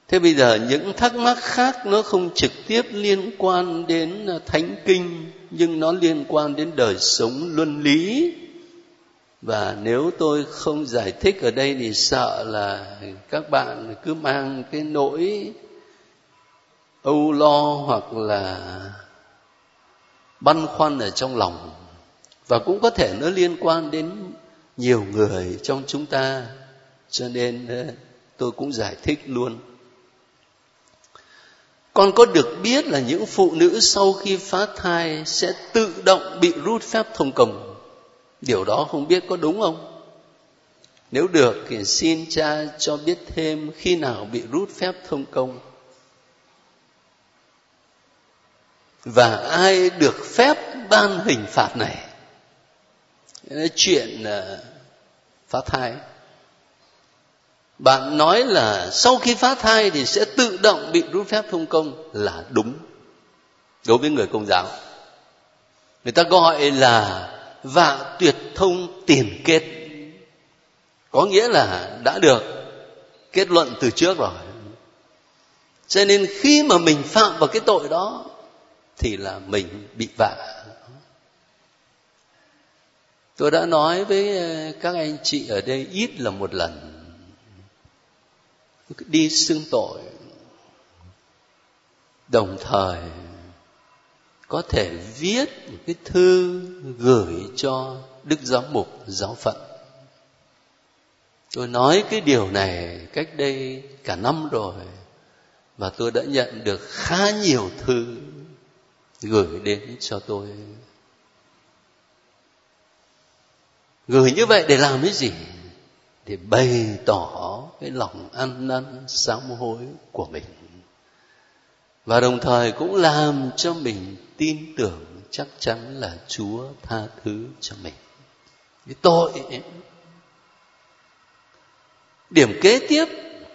Thế bây giờ những thắc mắc khác nó không trực tiếp liên quan đến thánh kinh, nhưng nó liên quan đến đời sống luân lý. Và nếu tôi không giải thích ở đây thì sợ là các bạn cứ mang cái nỗi âu lo hoặc là băn khoăn ở trong lòng. Và cũng có thể nó liên quan đến nhiều người trong chúng ta, cho nên tôi cũng giải thích luôn. Con có được biết là những phụ nữ sau khi phá thai sẽ tự động bị rút phép thông công. Điều đó không biết có đúng không? Nếu được thì xin cha cho biết thêm khi nào bị rút phép thông công. Và ai được phép ban hình phạt này? Chuyện phá thai. Bạn nói là sau khi phá thai thì sẽ tự động bị rút phép thông công là đúng. Đối với người Công giáo, người ta gọi là vạ tuyệt thông tiền kết, có nghĩa là đã được kết luận từ trước rồi. Cho nên khi mà mình phạm vào cái tội đó thì là mình bị vạ. Tôi đã nói với các anh chị ở đây ít là một lần, đi xưng tội, đồng thời có thể viết một cái thư gửi cho Đức Giám mục giáo phận. Tôi nói cái điều này cách đây cả năm rồi, và tôi đã nhận được khá nhiều thư gửi đến cho tôi. Gửi như vậy để làm cái gì? Để bày tỏ cái lòng ăn năn sám hối của mình, và đồng thời cũng làm cho mình tin tưởng chắc chắn là Chúa tha thứ cho mình cái tội ấy. Điểm kế tiếp,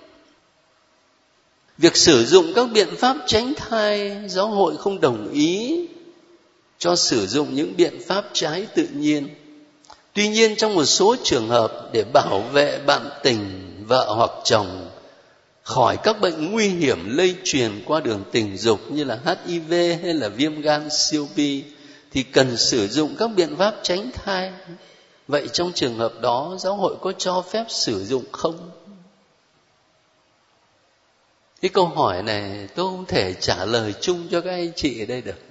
việc sử dụng các biện pháp tránh thai, giáo hội không đồng ý cho sử dụng những biện pháp trái tự nhiên. Tuy nhiên trong một số trường hợp để bảo vệ bạn tình, vợ hoặc chồng khỏi các bệnh nguy hiểm lây truyền qua đường tình dục như là HIV hay là viêm gan siêu vi thì cần sử dụng các biện pháp tránh thai. Vậy trong trường hợp đó giáo hội có cho phép sử dụng không? Cái câu hỏi này tôi không thể trả lời chung cho các anh chị ở đây được.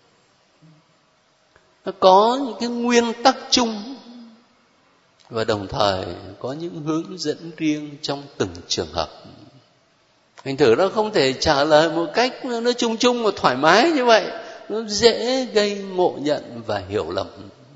Nó có những cái nguyên tắc chung và đồng thời có những hướng dẫn riêng trong từng trường hợp. Thành thử nó không thể trả lời một cách nó chung chung và thoải mái như vậy, nó dễ gây ngộ nhận và hiểu lầm.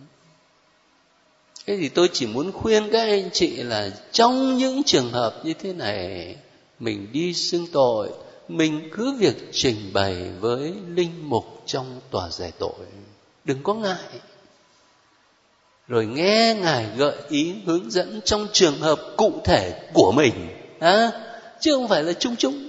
Thế thì tôi chỉ muốn khuyên các anh chị là trong những trường hợp như thế này, mình đi xưng tội, mình cứ việc trình bày với linh mục trong tòa giải tội, đừng có ngại. Rồi nghe Ngài gợi ý hướng dẫn trong trường hợp cụ thể của mình, chứ không phải là chung chung.